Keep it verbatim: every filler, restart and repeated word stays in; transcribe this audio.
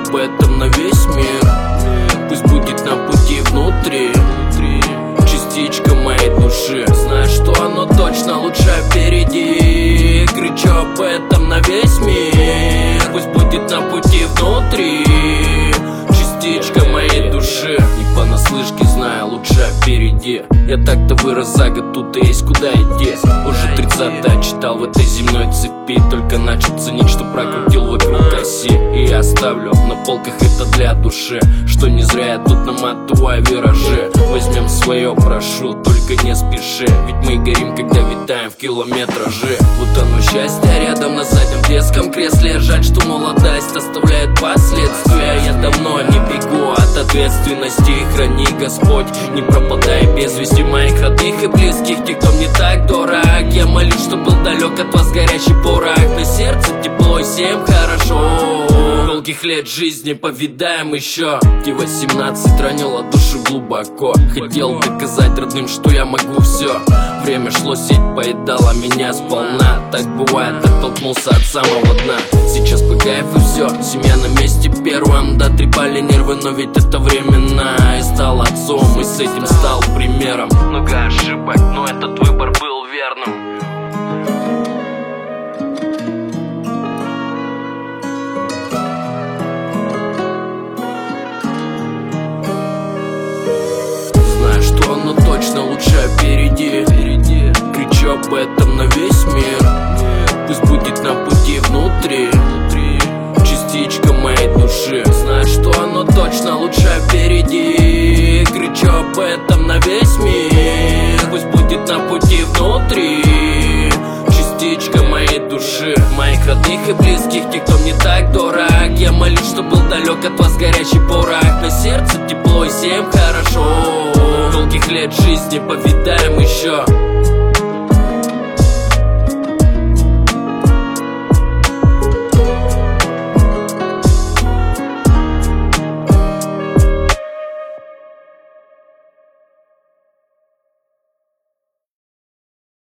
об этом на весь мир. Пусть будет на пути внутри частичка моей души. Знаю, что оно точно лучше впереди. Кричу об этом на весь мир. Пусть будет на пути внутри частичка моей души. Не понаслышке знаю, лучше впереди. Я так-то вырос за год, тут и есть куда идти. Уже тридцатое читал в этой земной цепи. Только начал ценить, что прокрутил вокруг оси. И я оставлю на полках это для души, что не зря я тут наматываю виражи. Возьмем свое, прошу, только не спеши. Ведь мы горим, когда витаем в километраже. Вот оно счастье рядом на заднем детском кресле. Жаль, что молодость оставляет последствия. Я давно не бегу от ответственности. Храни Господь, не пропадай без вести моих родных и близких, тех, кто мне так дорог. Я молюсь, что был далек от вас горячий порох. На сердце тепло и всем хорошо. Долгих лет жизни повидаем еще. Те восемнадцать ранило душу глубоко. Хотел доказать родным, что я могу все. Время шло, сеть поедала меня сполна. Так бывает, оттолкнулся от самого дна. Сейчас по кайфу все, семья на месте первым. Да, трепали нервы, но ведь это временно. И стал отцом, и с этим стал примером. Много ошибок, но этот выбор был верным. Знаю, что оно точно лучше впереди. Кричу об этом на весь мир. Пусть будет на пути внутри частичка моей души. Знаю, что оно точно лучше впереди. Кричу об этом на весь мир. Пусть будет на пути внутри частичка моей души. Моих родных и близких, тех, кто мне так дорог. Я молюсь, что был далек от вас горячий порох. На сердце тепло и всем хорошо. Долгих лет жизни повидаем еще.